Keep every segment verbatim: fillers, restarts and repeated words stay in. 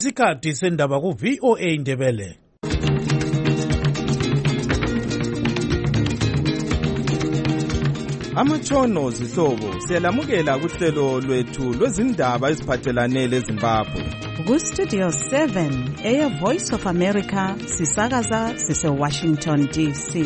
Isikhathi sendaba ku V O A Indebele. Amatshono zihlobo siyalamukela kuhlelo lwethu lwezindaba eziphathelane leZimbabwe. Ku Studio seven eya Voice of America sisakaza sise Washington D C.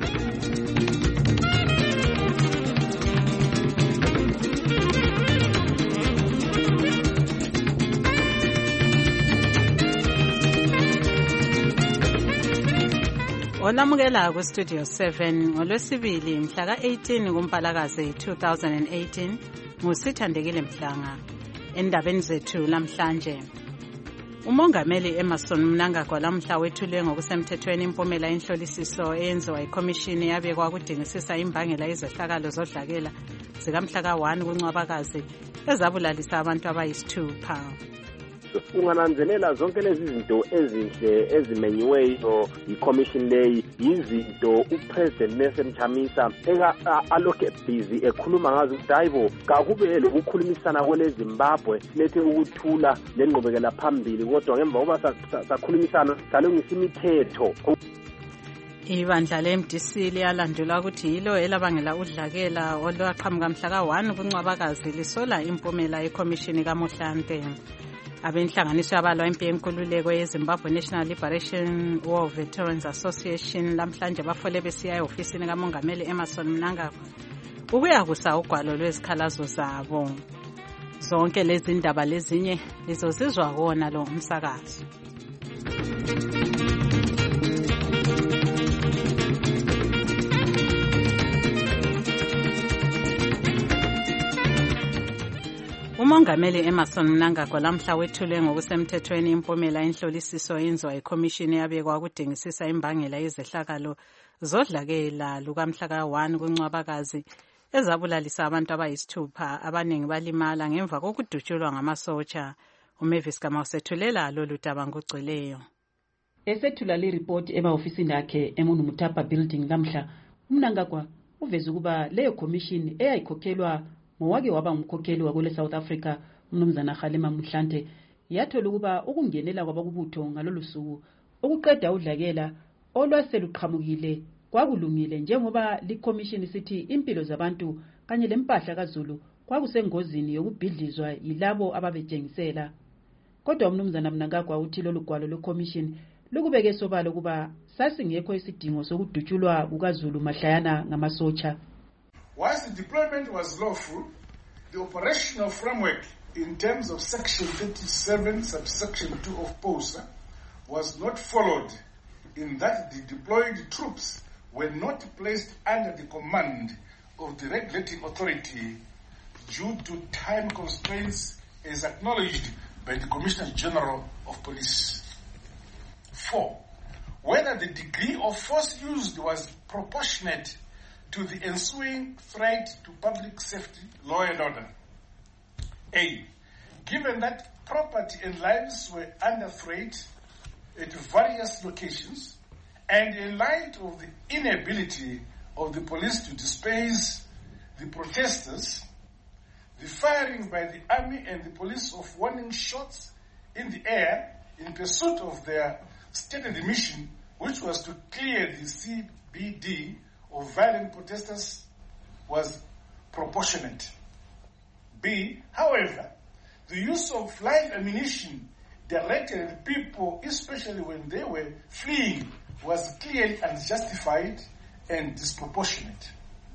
Olamukela ku Studio seven ngolwesibili mhla ka eighteen kuMpalakazi two thousand eighteen ngusithandekile Mhlanga. Endabeni zethu lamhlanje, umongameli Emmerson Mnangagwa lamhla wethule ngokusemthethweni impumela yenhlolisiso eyenziwa ikhomishini yabekwa kudingisisa imbangela yezehlakalo zodlakela zikamhla ka one kuNcwabakazi ezabulalisa abantu abayisithupha. Ungananzelela zonke lezi zinto ezinhle ezimenyiweyo iCommission leyi yizinto uPresident Nelson Chamisa eka alokhe busy ekhuluma ngazo ukuthi hayibo kakube lokukhulumisana kwele Zimbabwe lethe ukuthula lenqobekela phambili, kodwa ngemva koba sakhulumisana salungisa imithetho. Ibandla le-M D C liyalandula ukuthi yilo elabangela udlakela olwaqhamuka mhla ka one kuNcwabakazi lisola impumela yekhomishini kaMohlante. Abenhlanganiso yabalwa impi yenkululeko yeZimbabwe National Liberation War Veterans Association lamhlanje bafole besiya eofisini kamongameli Emmerson Mnangagwa ukuya kusa ugwalo lwezikhalazo zabo. Zonke lezi ndaba lezinye lizozizwa kona lo umsakazo. Umongameli Emmerson Mnangagwa lamhla wethule ngokusemthethweni impumela yenhlolisiso yenziwa ikhomishini yabekwa kudingisisa imbangela yezehlakalo zodlakela lukamhla ka one kuNcwabakazi ezabulalisa abantu abayisithupha, abaningi balimala ngemva kokudutshulwa ngamasotsha. uMavis Gama usethulela lolu daba ngogcweleyo. Esethula le report ema-ofisini akhe eMunu Mutapa building lamhla, uMnangagwa uveze ukuba leyo commission eyayikhokhelwa ngowake waba ngumkhokheli wakule South Africa uMnumzana Kgalema Mohlante yathola ukuba ukungenela kwabakubutho ngalolu suku ukuqeda udlakela olwaseluqhamukile kwakulungile njengoba liCommission sithi impilo zabantu kanye lempahla kaZulu kwakusengozini yokubhidlizwa yilabo ababejengisela. Kodwa uMnumzana Mnangagwa uthi lolu gwalo lweCommission lukubeke sobala ukuba sasingekho isidingo sokudutshulwa kukaZulu mahlayana ngamasotsha. Whilst the deployment was lawful, the operational framework in terms of Section thirty-seven, subsection two of POSA was not followed, in that the deployed troops were not placed under the command of the regulating authority due to time constraints as acknowledged by the Commissioner General of Police. Four, whether the degree of force used was proportionate to the ensuing threat to public safety, law and order. A, given that property and lives were under threat at various locations, and in light of the inability of the police to disperse the protesters, the firing by the army and the police of warning shots in the air in pursuit of their stated mission, which was to clear the C B D of violent protesters, was proportionate. B, however, the use of live ammunition directed at people, especially when they were fleeing, was clearly unjustified and disproportionate.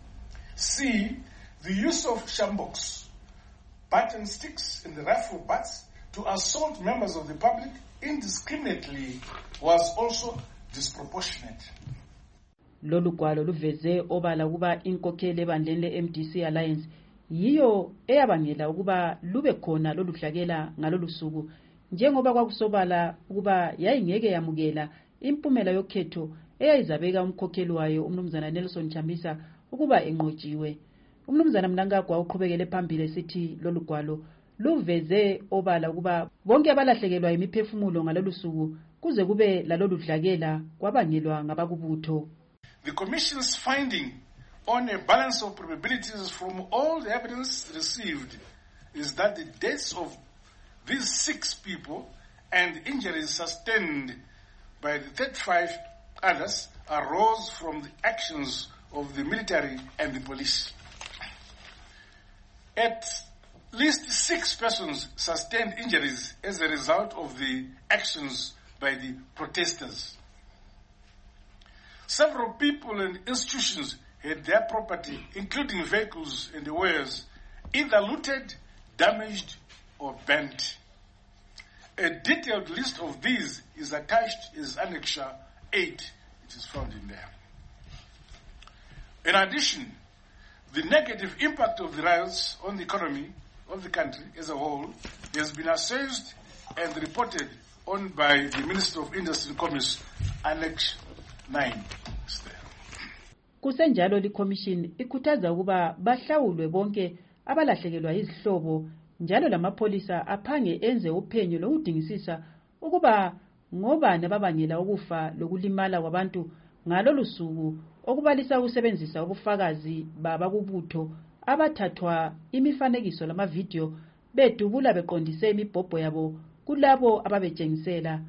C, the use of shambox, button sticks and rifle butts to assault members of the public indiscriminately was also disproportionate. Lolu gwalo luveze obala kuba inkokheli ebandleni le-M D C Alliance yiyo eyabangela ukuba lube khona lolu dlakela ngalolu suku, njengoba kwakusobala ukuba yayingeke yamukela impumela yokhetho eyayizabeka umkhokheli wayo uMnumzana Nelson Chamisa ukuba enqotshiwe. uMnumzana Mnangagwa uqhubekele phambili esithi lolu gwalo luveze obala ukuba bonke abalahlekelwa imiphefumulo ngalolu suku kuze kube lalolu dlakela kwabangelwa ngabakubutho. The Commission's finding on a balance of probabilities from all the evidence received is that the deaths of these six people and injuries sustained by the thirty-five others arose from the actions of the military and the police. At least six persons sustained injuries as a result of the actions by the protesters. Several people and institutions had their property, including vehicles and wares, either looted, damaged, or burnt. A detailed list of these is attached as Annexure eight. It is found in there. In addition, the negative impact of the riots on the economy of the country as a whole has been assessed and reported on by the Minister of Industry and Commerce, Annex nine. Kusenjalo liCommission ikhuthaza ukuba bahlawulwe bonke abalahlekelwa izihlobo njalo lamapholisa aphange enze uphenyo lokudingisisa ukuba ngobani ababangela ukufa lokulimala kwabantu ngalolu suku, okubalisa ukusebenzisa ubufakazi babakubutho abathathwa imifanekiso lamavidiyo bedubula beqondise imibhobho yabo kulabo ababetshengisela.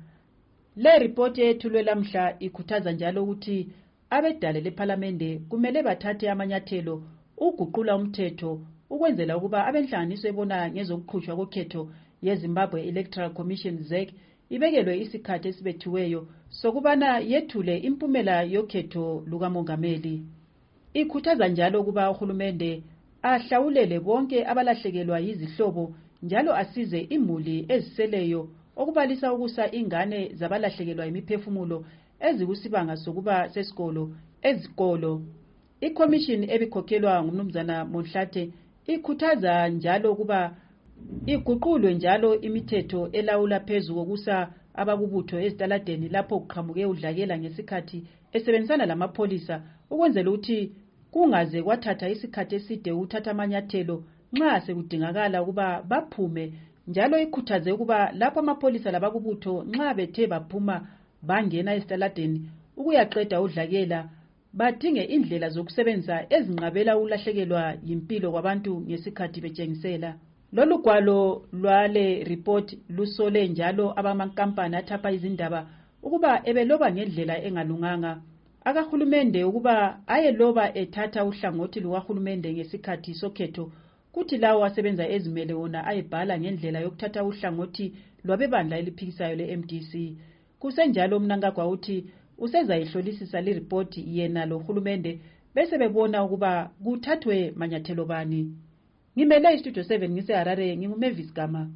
Le report yethulwe lamhla ikhuthaza njalo ukuthi abedale leParliament kumele bathathe amanyathelo uguqula umthetho ukwenzela ukuba abenhlanganiso ebona ngezokuqhutshwa kokhetho yeZimbabwe Electoral Commission Z E C ibekelwe isikhathi esibethiweyo sokubana yethule impumela yokhetho lukamongameli. Ikhuthaza njalo ukuba uhulumende ahlawulele bonke abalahlekelwa yizihlobo njalo asize imuli eziseleyo okubalisa ukusa ingane zabalahlekelwa imiphefumulo ezikusibanga sokuba sesikolo ezikolo. ICommission ebikhokhelwa ngumnumzana Monhlate ikhuthaza njalo ukuba iguqulwe njalo imithetho elawula phezu kokusa abakubutho ezitaladeni lapho kuqhamuke udlakela ngesikhathi esebenzisana lamapholisa ukwenzela ukuthi kungaze kwathatha isikhathi eside ukuthatha amanyathelo nxa sekudingakala ukuba baphume, njalo ikhuthaze ukuba lapho amapholisa labakubutho nxa bethe baphuma bangena ezitaladeni ukuyaqeda udlakela badinge indlela zokusebenza ezinqabela ulahlekelwa yimpilo kwabantu ngesikhathi betshengisela. Lolu gwalo lwale report lusole njalo abamankampani athapha izindaba ukuba ebeloba ngendlela engalunganga. Akahulumende ukuba ayeloba ethatha uhlangothi lukahulumende ngesikhathi sokhetho, kuthi lawo asebenza ezimele wona ayebhala ngendlela yokuthatha uhlangothi lwabebandla eliphikisayo le-M D C. Kusenjalo Mnangagwa uthi usezayihlolisisa le report yena lo hulumende bese bebona ukuba kuthathwe manyathelo bani. Ngimele iStudio seven ngiseHarare, nginguMavis Gama.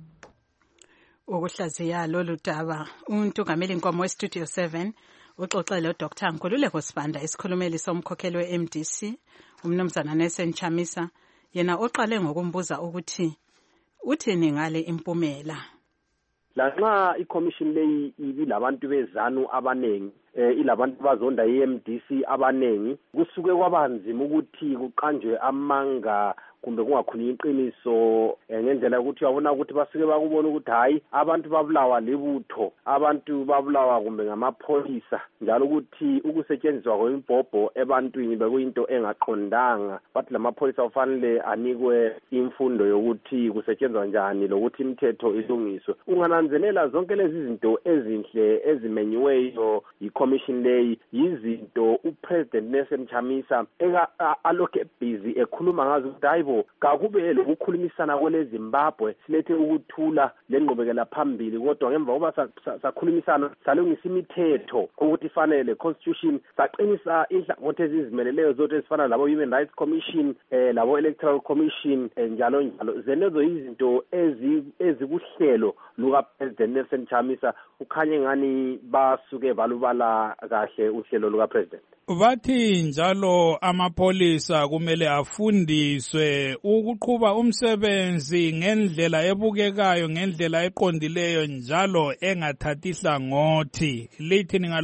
Ukuhlaziya lolu daba untungameli inkomo weStudio seven uxoxele uDr Nkululeko Sibanda isikhulumeli somkhokheli we-M D C umnumzana Nelson Chamisa, yena oqale ngokumbuza ukuthi uthini ngale impumela. Lanxa iCommission leyi ibilabantu bezanu abanengi eh ilabantu bazonda i-M D C abanengi, kusuke kwabanzima ukuthi kuqanjwe amanga kumbe kungakhulunywa iqiniso ngendlela ukuthi uyabona ukuthi basuke bakubona ukuthi hayi abantu babulawa libutho, abantu babulawa kumbe ngamapholisa, njalo ukuthi ukusetshenziswa kwemibhobho ebantwini bekuyinto engaqondanga. Bathi lamapholisa ufanele anikwe imfundo yokuthi kusetshenzwa njani lokuthi imithetho ilungiswe. Ungananzelela zonke lezi zinto ezinhle ezimenyiweyo iCommission leyi yizinto uPresident Nelson Chamisa eka alokhe busy ekhuluma ngazo ukuthi hayibo kakube lokukhulumisana kwele Zimbabwe silethe ukuthula lenqubekela phambili, kodwa ngemva kuba sakhulumisana salungisa imithetho ukuthi ifanele constitution, saqinisa inhlangothi ezizimeleleyo zonke ezifana labo Human Rights Commission eh labo Electoral Commission njalo njalo. Zenezo izinto ezikuhlelo luka President Nelson Chamisa ukhanye ngani basuke balubala kahle uhlelo luka President. Bathi njalo amapholisa kumele afundiswe ukuqhuba umsebenzi ngendlela ebukekayo, ngendlela eqondileyo njalo engathathi hlangothi. Lithini ngalokho?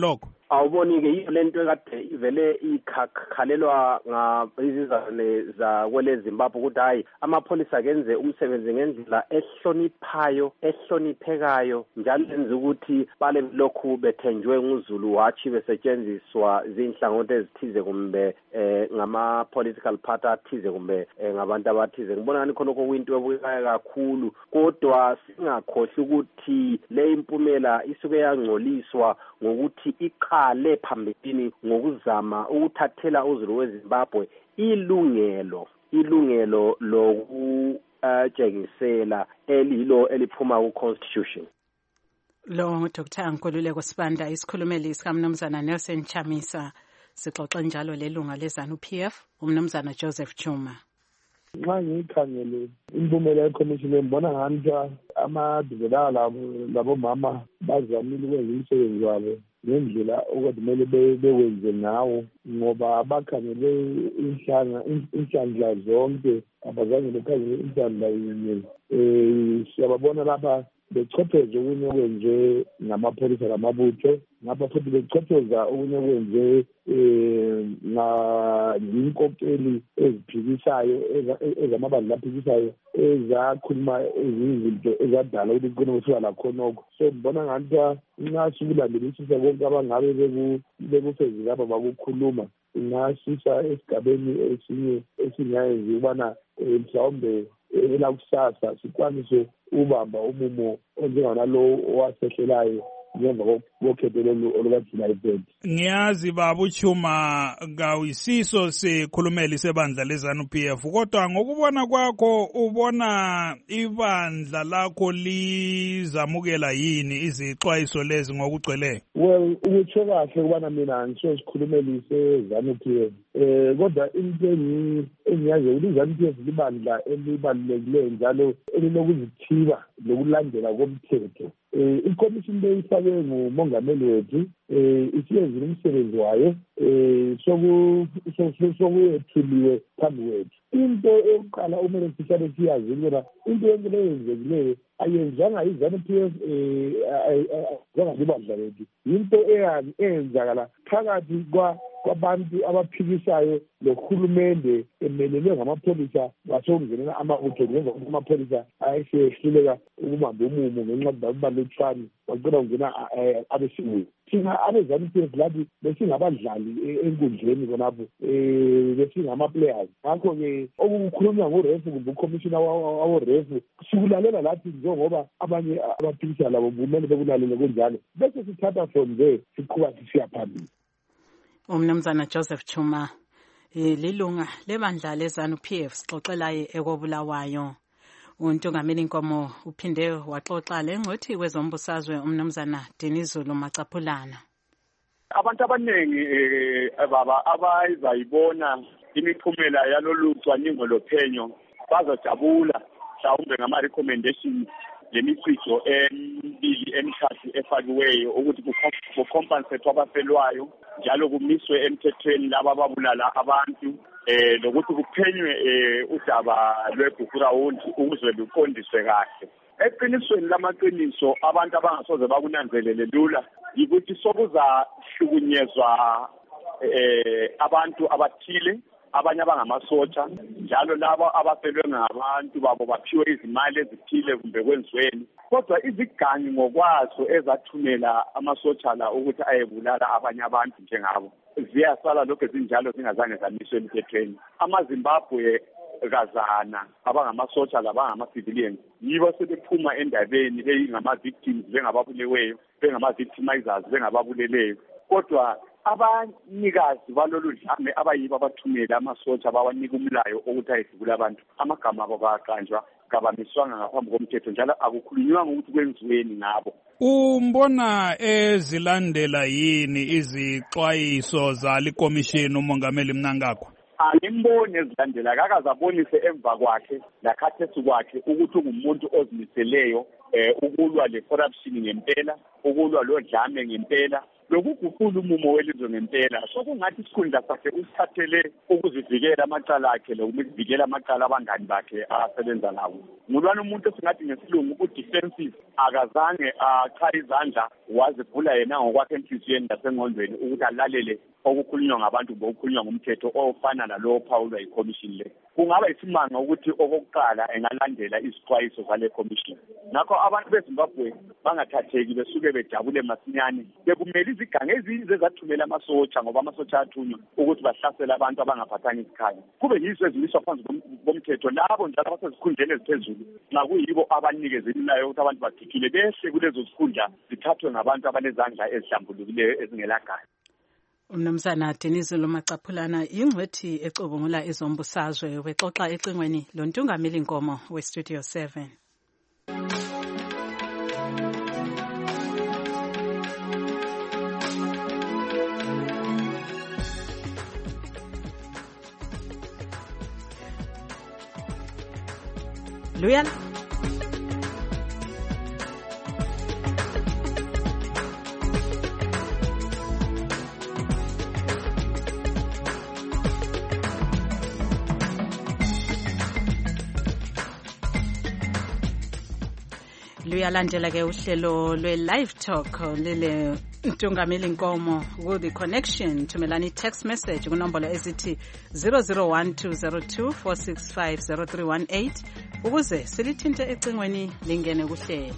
awuboni-ke yiyo le nto ekade ivele ikhalelwa ngizizane zakwele Zimbabwe ukuthi hayi amapholisa akenze umsebenzi ngendlela ehloniphayo ehloniphekayo njalo lenza ukuthi bale lokhu bethenjwe nguzulu watshi besetshenziswa zinhlangothi ezithize kumbe eh, ngama-political party athize kumbe eh, ngabantu abathize. Ngibona ngani khonokho kuyinto ebukekayo kakhulu, kodwa singakhohlwa ukuthi le impumela isuke yangcoliswa ngokuthi iqale phambili ngokuzama ukuthathela uzulu weZimbabwe ilungelo ilungelo lokutshengisela elilo eliphuma ku-constitution. Lo Doctor Nkululeko Sibanda isikhulumeli sikaMnumzana Nelson Chamisa, sixoxa njalo lelunga leZANU-P F uMnumzana Joseph Chuma. Nxa ngikhangele impumela yeCommission ngibona ngathi amadivela labo mama bazamile ukwenza umsebenzi wabo ngendlela okudimele bewenze ngawo, ngoba bakhangele inhlanga inhlanhla zonke abazange bekhangele inhlanhla yinye. Eh siyababona lapha bechopheza okunye okwenze ngamapholisa lamabutho, ngapha futhi bechopheza okunye okwenze ngayinkokeli eziphikisayo ezamabandla aphikisayo ezakhuluma izinto ezadala ukuthi kukhona ukusuka lakhonokho. So ngibona ngathi nxa sikulandelisisa konke abangabe bekufezi lapha bakukhuluma, ingasisa esigabeni esinye esingayenzi ukubana mhlawumbe elakusasa sikwanise ubamba umumo onjenganalo owasehlelayo ngemva kokhetho olukajulayi third. Ngiyazi baba uChuma kawisiso sikhulumeli sebandla leZANU-P F, kodwa ngokubona kwakho ubona ibandla lakho lizamukela yini izixwayiso lezi ngokugcweleyo? Well, ukutsho kahle ukubana mina ngisho sikhulumeli seZANU-P F, eh kodwa into engiyazi ukuthi iZANU-P F libandla elibalulekileyo njalo elilokuzithiba lokulandela komthetho. Eh iCommission le ifakwe ngumongameli wethu, eh isiyenzile umsebenzi wayo, eh soku sokuyethuliwe phambi kwethu. Into eyokuqala umele sihlale siyazi ukuthi into yonke le yenzekileyo ayenzanga iZANU-P F eh njengabandla lethu, into eyenzakala phakathi kwa kwabantu abaphikisayo lohulumende emelelwe ngamapholisa basokungenela amabutho ngemva kokuthi amapholisa ayesehluleka ukubamba umumo ngenxa balutshwane bacela kungena abesiwe. Thina abeZANU-P F lathi besingabadlali enkundleni khonapho, um besingama-players. Ngakho-ke okukhulunywa ngorefu kumbe ucommissioner waworefu sikulalela lathi njengoba abanye abaphikisa labo kumele bekulalele kunjalo, bese sithatha from there siqhuba sisiya phambili. uMnumzana Joseph Chuma lilunga lebandla leZANU-P F sixoxelaye ekobulawayo. Untungameli Nkomo uphinde waxoxa lengcothi kwezombusazwe uMnumzana Dinizulu Macaphulana. Abantu abaningi baba abayizayibona imiphumela yalolu cwaningo lophenyo bazojabula mhlawumbe ngama recommendations lemicijo emibili emithathu efakiweyo ukuthi kucompensate abafelwayo njalo kumiswe emthethweni laba ababulala abantu, eh lokuthi kuphenywe udaba lweBukurawundi ukuze luqondiswe kahle. Eqinisweni lamaqiniso abantu abangasoze bakunanzelele lula yikuthi sokuzahlukunyezwa eh abantu abathile, abanye abangamasotsha, njalo labo abafelwe ngabantu babo baphiwe izimali ezithile kumbe kwenziweni. Kodwa izigangi ngokwazo ezathumela amasotsha la ukuthi ayebulala abanye abantu njengabo ziyasala lokho zinjalo zingazange zamiswe emthethweni. AmaZimbabwe kazana abangamasotsha labangama-civilians yibo sebephuma endabeni beyingama-victims, bengababuleweyo, bengama-victimizers, bengababuleleyo. Kodwa abanikazi balolu dlame abayibo abathumela amasotsha bawanika umlayo ukuthi ayedlula abantu, amagama abo kaqanjwa kabamiswanga ngaphambi komthetho njalo akukhulunywanga ukuthi kwenziweni ngabo. Umbona ezilandela yini izixwayiso zali commission umongameli Mnangagwa? Angimbone ezilandela, kakazabonise emva kwakhe lakhathethi kwakhe ukuthi ungumuntu ozimiseleyo eh ukulwa le corruption ngempela, ukulwa lo dlame ngempela, lokuguqula umumo welizwe ngempela sokungathi isikhundla sakhe usithathele ukuzivikela amacala akhe lokuvikela amacala abangani bakhe asebenza nabo. Ngulwana umuntu esingathi ngesilungu u-defensive akazange achaye izandla wazivula yena ngokwakhe enhliziyweni nasengqondweni ukuthi alalele okukhulunywa ngabantu bokukhulunywa ngomthetho ofana nalowo phawulwa yikhomishini le. Kungaba isimanga ukuthi okokuqala engalandela izixwayiso zale commission. Ngakho abantu beZimbabwe bangathatheki besuke bejabule masinyane bekumele izigange ezinye ezathumela amasotsha ngoba amasotsha athunywa ukuthi bahlasele abantu abangaphathanga isikhanya. Kube yizo ezimiswa phansi bomthetho labo njalo abasezikhundleni eziphezulu nxa kuyibo abanikezelelayo ukuthi abantu bagijile behle kulezo zikhundla zithathwe ngabantu abanezandla ezihlambulukileyo ezingelagazi. Umnumzana Denise Lumacaphulana ingcwethi ecubungula izombusazwe wexoxa ecingweni lontungameli Nkomo we Studio seven. Luyan luyalandela ke uhlelo lwe live talk lele Ntungameli Nkomo with the connection thumelani text message kunombolo ezithi zero zero one two zero two four six five zero three one eight ukuze silithinte ecingweni lingene kuhlelo.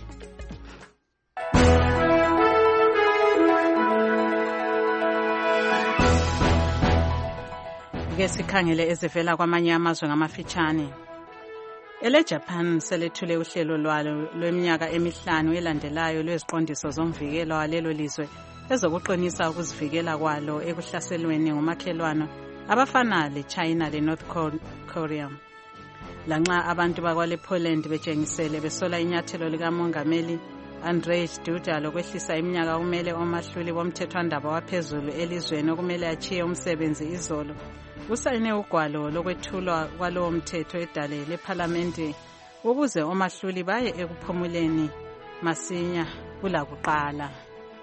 Ke sikhangele ezivela kwamanye amazwe ngamafitshane. Ele Japan selethule uhlelo lwalo lweminyaka emihlanu elandelayo lweziqondiso zomvikelo walelo lizwe ezokuqinisa ukuzivikela kwalo ekuhlaselweni ngomakhelwana abafana leChina leNorth Korea. Lanxa abantu bakwale Poland bejengisele besola inyathelo likamongameli Andrzej Duda lokwehlisa iminyaka kumele omahluli bomthethwandaba waphezulu elizweni okumele achiye umsebenzi izolo. Usayine ugwalo lokwethulwa kwalowo mthetho edale leParliament ukuze omahluli baye ekuphumuleni masinya kula kuqala.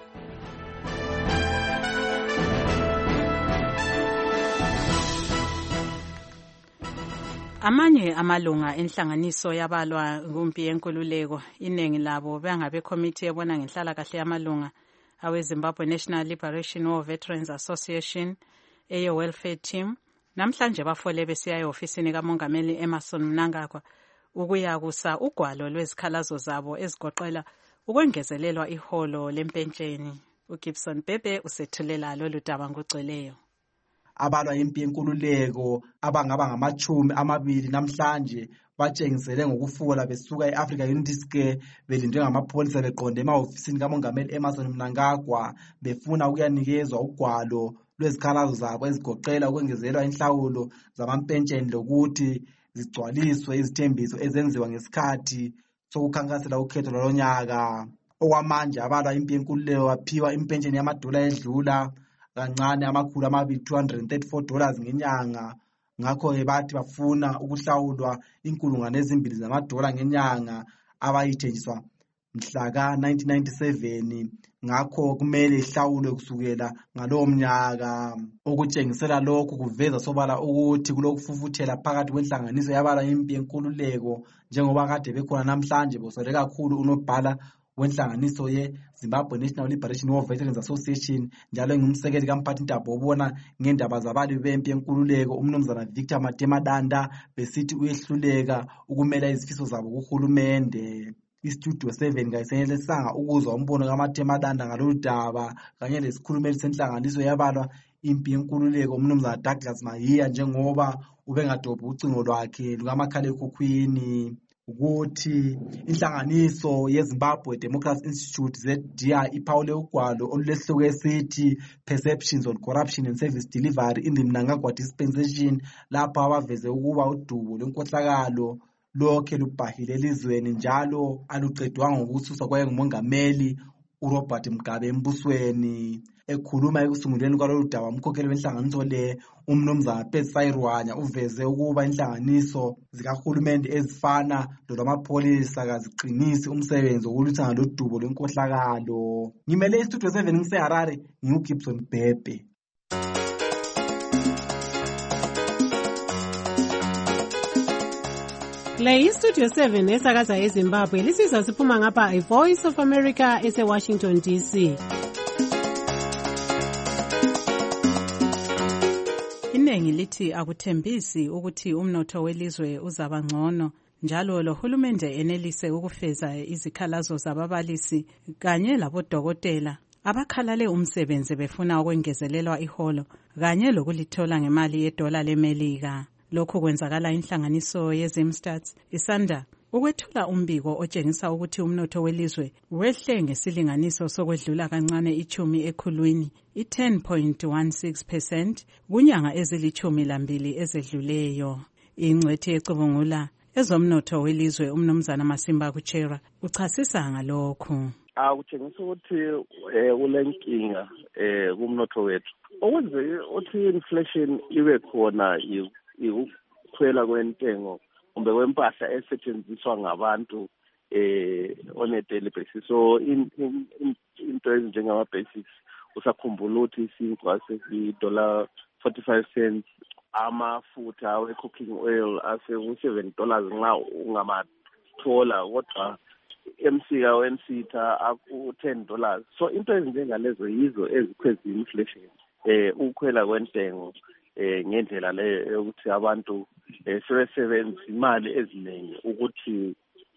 Amanye amalunga enhlanganiso yabalwa ngumpi yenkululeko iningi labo bangabe committee ebona ngenhlala kahle yamalunga awe Zimbabwe National Liberation War Veterans Association eyo welfare team. Namhlanje bafole besiya eofisini kamongameli Emmerson Mnangagwa ukuyakusa ugwalo lwezikhalazo zabo ezigoqela ukwengezelelwa iholo lempentsheni. uGibson Bebe usethulela lolu daba ngogcweleyo. Abalwa impi yenkululeko abangaba ngamachumi amabili namhlanje batshengisele ngokufola besuka eAfrica Unity Square belindwe ngamapholisa beqonde emaofisini kamongameli Emmerson Mnangagwa befuna ukuyanikezwa ugwalo lwezikhalazo zabo ezigoqela ukwengezelwa inhlawulo zamampensheni lokuthi zigcwaliswe izithembiso ezenziwa ngesikhathi sokukhankasela ukhetho lonyaka. Okwamanje abalwa impi yenkululeko baphiwa impensheni yamadola edlula kancane amakhulu amabili two hundred thirty-four dollars ngenyanga. Ngakho bathi bafuna ukuhlawulwa inkulungwane ezimbili zamadola ngenyanga abayithenjiswa mhla ka nineteen ninety-seven. Ngakho kumele ihlawulwe kusukela ngalowo mnyaka. Okutshengisela lokhu kuveza sobala ukuthi kulokufufuthela phakathi kwenhlanganiso yabala impi yenkululeko njengoba kade bekhona namhlanje bosole kakhulu unobhala wenhlanganiso ye Zimbabwe National Liberation War Veterans Association njalo engumsekeli kamphathintaba obona ngendaba zabali bempi yenkululeko umnumzana Victor Matemadanda besithi uyehluleka ukumela izifiso zabo kuhulumende. iStudio seven kayisenelisanga ukuzwa umbono kaMatemadanda ngalolu daba kanye lesikhulumeli senhlanganiso yabalwa impi yenkululeko umnumzana Douglas Mahiya njengoba ubengadobhi ucingo lwakhe lukamakhalekhukhwini ukuthi inhlanganiso yeZimbabwe Democracy Institute Z D I iphawule ugwalo olulesihloko esithi Perceptions on Corruption and Service Delivery in the Mnangagwa Dispensation lapha abaveze ukuba udubo lwenkohlakalo lokhe lubhahile elizweni njalo aluqedwanga ngokususwa kwaye ngumongameli uRobert Mugabe embusweni. Ekhuluma ekusungulweni kwalolu daba umkhokheli wenhlanganiso le umnumzana Percy Sayirwanya uveze ukuba inhlanganiso zikahulumende ezifana lolwamapholisa kaziqinisi umsebenzi wokulwisana lodubo lwenkohlakalo. Ngimele istudio seven ngiseHarare nginguGibson Bhebhe. Le istudio seven esakaza eZimbabwe lisizwa siphuma ngapha iVoice of America ese-Washington D C. Iningi lithi akuthembisi ukuthi umnotho welizwe uzaba ngcono njalo lohulumende enelise ukufeza izikhalazo zababalisi kanye labodokotela abakhalale umsebenzi befuna ukwengezelelwa iholo kanye lokulithola ngemali yedola leMelika. Lokhu kwenzakala inhlanganiso yeZimstats isanda ukwethula umbiko otshengisa ukuthi umnotho welizwe wehle ngesilinganiso sokwedlula kancane ichumi ekhulwini i-ten point one six percent kunyanga ezilichumi lambili ezedluleyo. Ingcwethi ecubungula ezomnotho welizwe umnumzana Masimba Kuchera uchasisa ngalokhu. Akutshengisa ukuthi ulenkinga kumnotho wethu. Okwenze uthi inflation ibe khona ukukhwela kwentengo kumbe kwempahla esetshenziswa ngabantu eh on a daily basis. So in into ezinjengama basics usakhumbula ukuthi isinkwa sesi-dollar forty-five cents, amafutha we-cooking oil ase-seven dollars nxa ungamathola, kodwa emsika wensitha aku-ten dollars. So into ezinjengalezo yizo ezikhweza inflation, eh ukukhwela kwentengo eh ngendlela le ukuthi abantu sebesebenza imali eziningi ukuthi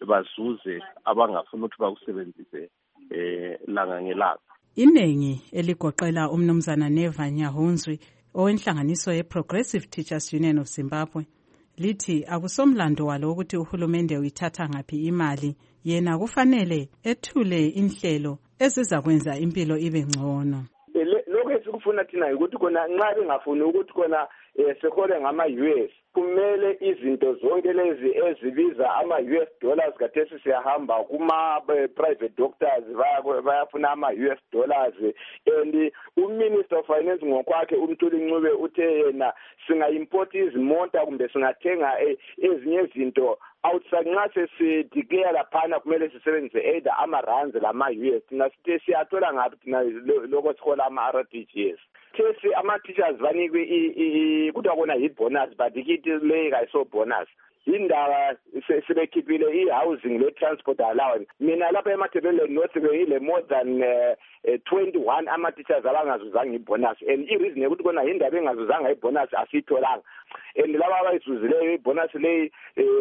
bazuze abangafuna ukuthi bakusebenzise eh langa ngelanga. Iningi eligoqela umnumzana Neva Nyahunzwi owenhlanganiso ye-Progressive Teachers Union of Zimbabwe lithi akusomlando walo ukuthi uhulumende uyithatha ngaphi imali, yena kufanele ethule inhlelo ezizakwenza impilo ibe ngcono. Lokho esikufuna thina ukuthi kona nxa bengafuni ukuthi kona sekhole ngama-U S kumele izinto zonke lezi ezibiza ama-U S dollars kathesi siyahamba kuma-private doctors bayafuna ama-U S dollars, and uminister of finance ngokwakhe uMthuli Ncube uthe yena singa-import izimota kumbe singathenga ezinye izinto outside. Nxa sesideclare laphana kumele sisebenzise either ama-rands lama-U S. Thina sithe siyathola ngaphi thina lokho sikhola ama-R T G S. Thesi ama-teachers banikwe kuthiwa kona yi-bonus, but ikithi le kayiso-bonus. Indaba sebekhiphile i-housing le-transport allowance. Mina lapha eMatabeleland North ile more than uh, twenty-one ama-teachers abangazuzanga i-bonus, and i-reason yokuthi kona indaba engazuzanga i-bonus asiyitholanga. And laba abayizuzileyo i-bonus leyi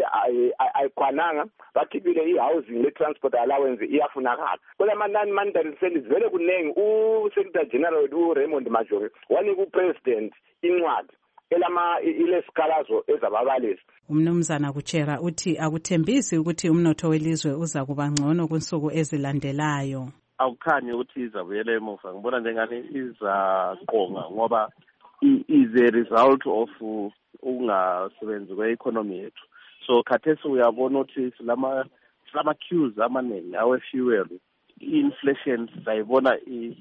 ayikwananga, bakhiphile i-housing le-transport allowance iyafunakala. Kodwa ama-nine monetary service vele kunengi. U-Secretary General u-Raymond Majori wanika u-President incwadi elama ilesikhalazo ezababalisi. Umnumzana Kuchera uthi akuthembisi ukuthi umnotho welizwe uza kuba ngcono kunsuku ezilandelayo. Awukhanyi ukuthi izabuyela emuva, ngibona njengani izaqonga ngoba is a result of ukungasebenzi kwe-economy yethu. So khathesi uyabona ukuthi silama silama queues amaningi awe-fuel, i-inflation sayibona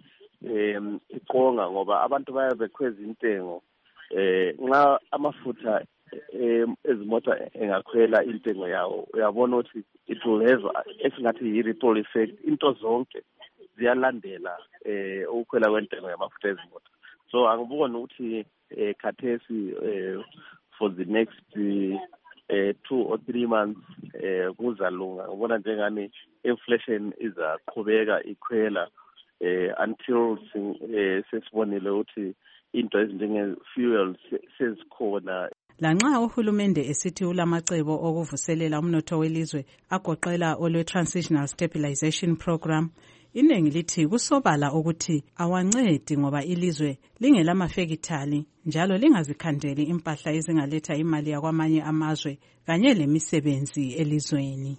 um iqonga ngoba abantu bayabe bekhweza intengo. Eh nxa amafutha ezimota engakhwela intengo yawo uyabona ukuthi it will have esingathi yi-ripple effect. Into zonke ziyalandela eh ukukhwela kwentengo yamafutha ezimota. So angiboni ukuthi eh khathesi eh for the next eh two or three months eh kuzalunga. Ngibona njengani inflation izaqhubeka ikhwela eh until eh sesibonile ukuthi into ezinjenge-fuel sezikhona. Lanxa uhulumende esithi ulamacebo okuvuselela umnotho welizwe agoqela olwe-Transitional Stabilization Program, iningi lithi kusobala ukuthi awancedi ngoba ilizwe lingelamafekithali njalo lingazikhandeli impahla ezingaletha imali yakwamanye amazwe kanye lemisebenzi elizweni.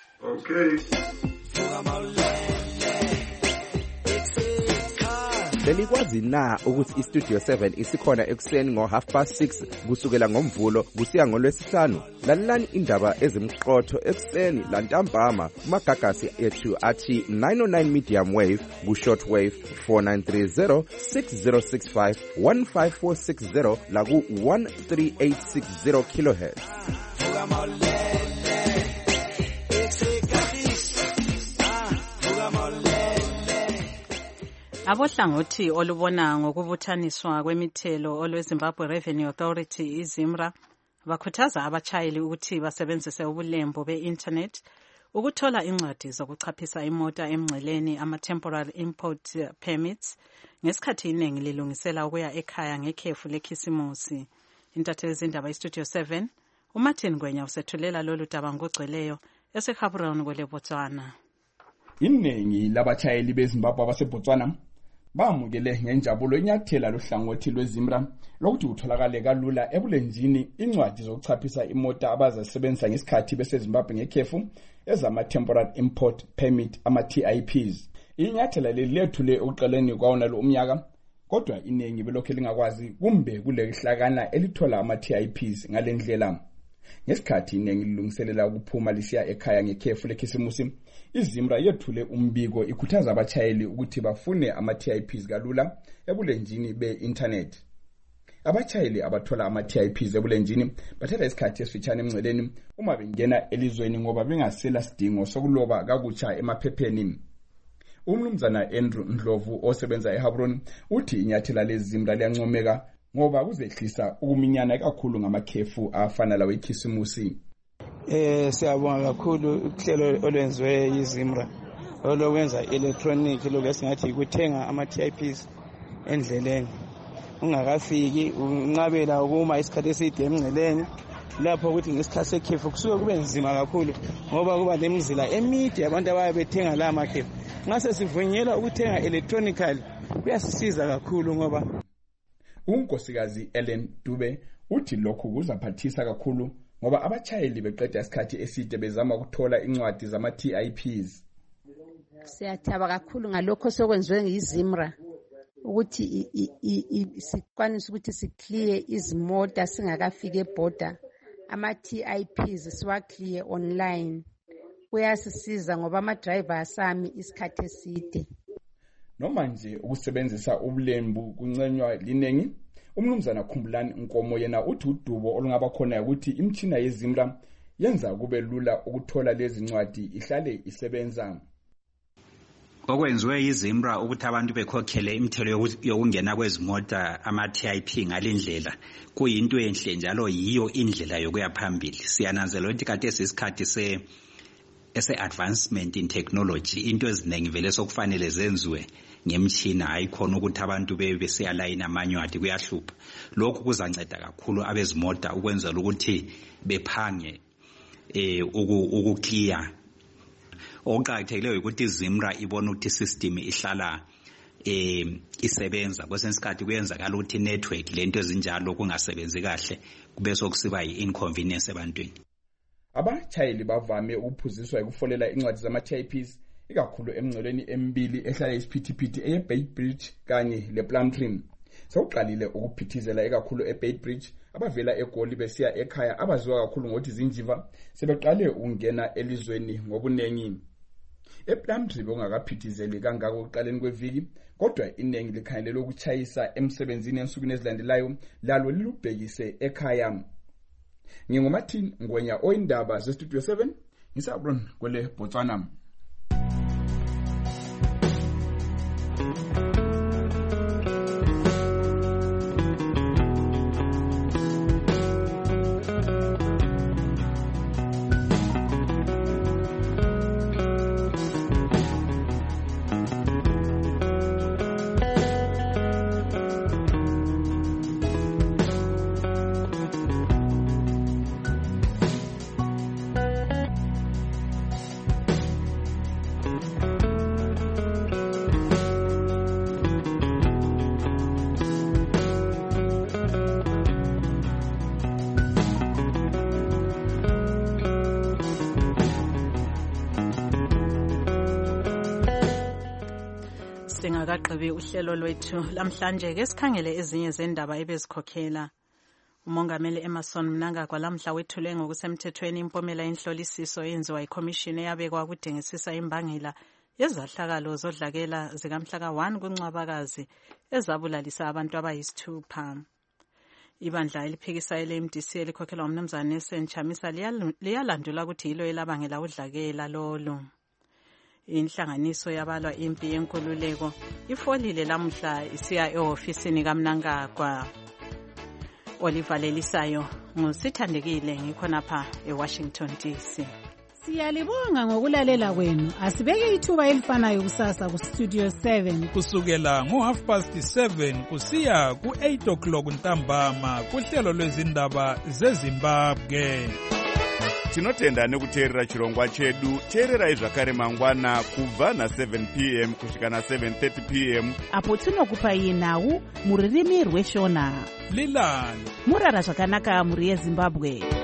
Okay. belikwazi na ukuthi iStudio seven isikhona ekuseni ngo half past six kusukela ngomvulo kusiya ngolwesihlanu? Lalelani indaba ezimqotho ekuseni lantambama kumagagasi ethu athi nine oh nine medium wave ku-short wave four nine three zero six zero six five one five four six zero laku one three eight six zero kilohertz. Abohlangothi olubona ngokubuthaniswa kwemithelo olweZimbabwe Revenue Authority izimra bakhuthaza abachayeli ukuthi basebenzise ubulembu be-internet ukuthola incwadi zokuchaphisa imota emngceleni ama-temporary import permits ngesikhathi iningi lilungisela ukuya ekhaya ngekhefu lekhisimusi. Intatheli zindaba iStudio seven uMartin Ngwenya usethulela lolu daba ngogcweleyo eseGaborone kwele Botswana. Iningi labachayeli beZimbabwe abaseBotswana bamukele ngenjabulo inyathela lohlangothi lwezimra lokuthi kutholakale kalula ebulenjini incwadi zokuchaphisa imota abazasebenzisa ngesikhathi beseZimbabwe ngekhefu ezama temporary import permit ama T I Ps. Inyathela leli lethule ukuqaleni kwawona lo umnyaka, kodwa iningi belokhe lingakwazi kumbe kulehlakana elithola ama T I Ps ngalendlela. Ngesikhathi iningi lilungiselela ukuphuma lisiya ekhaya ngekhefu lekhisimusi, izimra yethule umbiko ikhuthaza abachayeli ukuthi bafune ama T I Ps kalula ebulenjini be-internet. Abachayeli abathola ama T I Ps ebulenjini bathatha isikhathi esifitshane emngceleni uma bengena elizweni ngoba bengasela sidingo sokuloba kakutsha emaphepheni. Umnumzana Andrew Ndlovu osebenza eGaborone uthi inyathela lezimra liyancomeka ngoba kuzehlisa ukuminyana kakhulu ngamakhefu afana lawo ekhisimusi. Eh siyabonga kakhulu uhlelo olwenziwe izimra olokwenza electronic lokusingathi ukuthenga ama T I Ps endleleni ungakafiki unqabela ukuma isikhathi eside emngceleni lapho ukuthi ngesikhathi sekhefu kusuke kube nzima kakhulu ngoba kuba lemizila emide abantu abaye bethenga la makhefu. Ngase sivunyelwa ukuthenga electronically kuyasisiza kakhulu ngoba unkosikazi Ellen Dube uthi lokhu kuzaphathisa kakhulu ngoba abachayeli beqeda isikhathi eside bezama ukuthola incwadi zama T I Ps. Siyathaba kakhulu ngalokho sokwenziwe ngizimra ukuthi sikwanisa ukuthi siclear izimota singakafika eborder ama T I Ps siwa clear online. Kuyasisiza ngoba ama drivers sami isikhathi eside. Noma nje ukusebenzisa ubulembu kuncenywa linengi, umnumzana Khumbulani Nkomo yena uthi udubo olungaba khona ukuthi imithina yezimra yenza kube lula ukuthola lezi ncwadi ihlale isebenza. Okwenziwe izimra ukuthi abantu bekhokhele imithelo yokungena kwezimota ama T I P ngalendlela kuyinto enhle njalo yiyo indlela yokuya phambili. Siyananzela ukuthi kade isikhathi se ese advancement in technology into eziningi vele sokufanele zenziwe ngemtshina ayikhona ukuthi abantu bebe seyalayina amanywadi kuyahlupha. Lokhu kuzanceda kakhulu abezimoto ukwenzela ukuthi bephange eh ukukliya. Okuqhakathekileyo ukuthi izimra ibona ukuthi system ihlala eh isebenza kwesinye isikhathi kuyenzakala ukuthi network lento ezinjalo kungasebenzi kahle kube sokusiba yi-inconvenience ebantwini. Abachayeli bavame ukuphuziswa ukufolela incwadi zama T I Ps ikakhulu emngceleni emibili ehlala isiphithiphithi eBeitbridge kanye lePlumtree. Sewuqalile ukuphithizela ekakhulu eBeitbridge abavela eGoli besiya ekhaya abaziwa kakhulu ngokuthi zinjiva sebeqale ukungena elizweni ngobunengi. ePlumtree bongakaphithizeli kangako uqaleni kweviki kodwa iningi likhangelele ukuchayisa emsebenzini ensukwini ezilandelayo lalo lilubhekise ekhaya. NginguMartin Ngwenya oyindaba zeStudio seven ngisaBron kwele Botswana. Singakagqibi uhlelo lwethu lamhlanje ke sikhangele ezinye zendaba ebezikhokhela. Umongameli Emmerson Mnangagwa lamhla wethule ngokusemthethweni impomela yenhlolisiso yenziwa ikhomishini eyabekwa ukudingisisa imbangela yezahlakalo zodlakela zikamhla one kuNcwabakazi ezabulalisa abantu abayisithupha. Ibandla eliphikisa ele-M D C elikhokhelwa ngumnumzane Nelson Chamisa liyalandula ukuthi yilo elabangela udlakela lolo. Inhlanganiso yabalwa impi yenkululeko ifolile lamhla isiya ehofisini kaMnangagwa. Oliver Lelisayo ngusithandekile ngikhonapha eWashington D C. Siyalibonga ngokulalela kwenu. Asibeke ithuba elifanayo kusasa ku Studio seven kusukela ngo half past seven kusiya ku eight o'clock ntambama kuhlelo lwezindaba zeZimbabwe. Tinotenda nekuteerera chirongwa chedu. Teererai zvakare mangwana kubva na seven p m kusvika na seven thirty p m apo tinokupai nhau muririmi rweshona. Lilani murara zvakanaka muri yeZimbabwe.